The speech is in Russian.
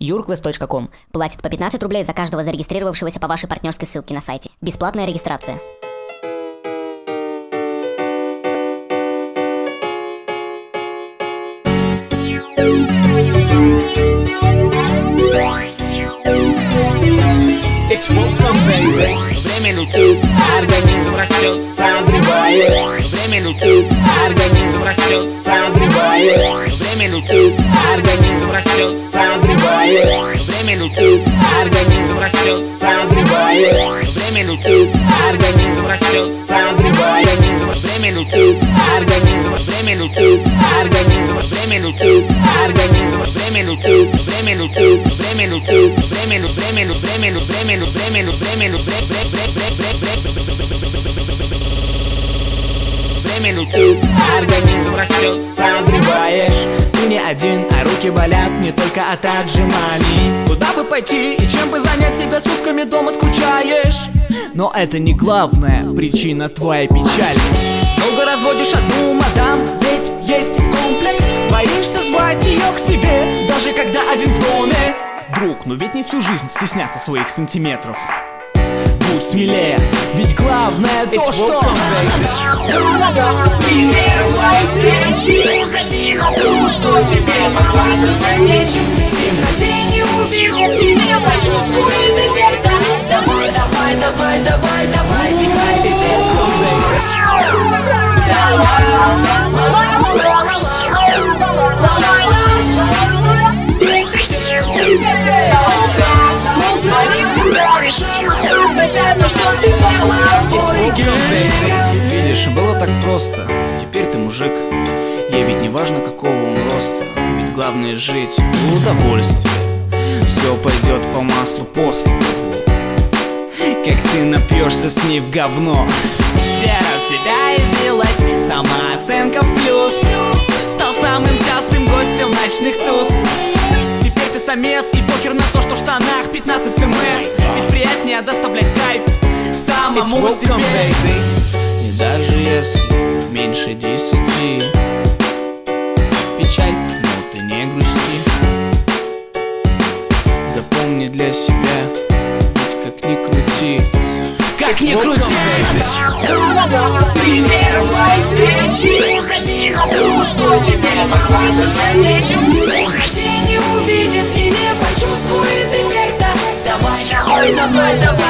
Euroclass.com. Платит по 15 рублей за каждого зарегистрировавшегося по вашей партнерской ссылке на сайте. Бесплатная регистрация. Время летит, организм растет, созревает. Время летит, организм растет, созревает. Время летит, организм растет, созревает. Время летит, организм растет, созревает. Время летит, организм растет, созревает. Время летит, организм, время летит, организм, время летит, организм, время летит, время летит, время летит, время летит, время летит, время летит, время летит, время летит, время летит. Время летит, организм растет, созреваешь. Ты не один, а руки болят не только от отжиманий. Куда бы пойти и чем бы занять себя, сутками дома скучаешь. Но это не главная причина твоей печали. Долго разводишь одну мадам, ведь есть комплекс. Боишься звать ее к себе, даже когда один в доме. Друг, но ведь не всю жизнь стесняться своих сантиметров. Будь смелее, ведь главное то, что первой встречи забей на то, что тебе похвастаться нечем. В темноте не увидит и не почувствует эффекта. Давай, давай, давай, давай, давай, пихай эффект. Видишь, было так просто, теперь ты мужик. Ей ведь не важно, какого он роста, ведь главное жить в удовольствии. Все пойдет по маслу после того, как ты напьешься с ней в говно. Вера в себя явилась, самооценка в плюс. Стал самым частым гостем ночных туз. Теперь ты самец и похер на то, что в штанах 15 см. Ведь приятнее доставлять кайф самому себе. И даже если меньше 10, печаль, но ты не грусти. Запомни для себя, ведь как ни крути, как ни крути. При первой встрече забей на то, что тебе похвастаться нечем. В темноте не увидит и не почувствует эффекта. Давай, давай, давай, давай.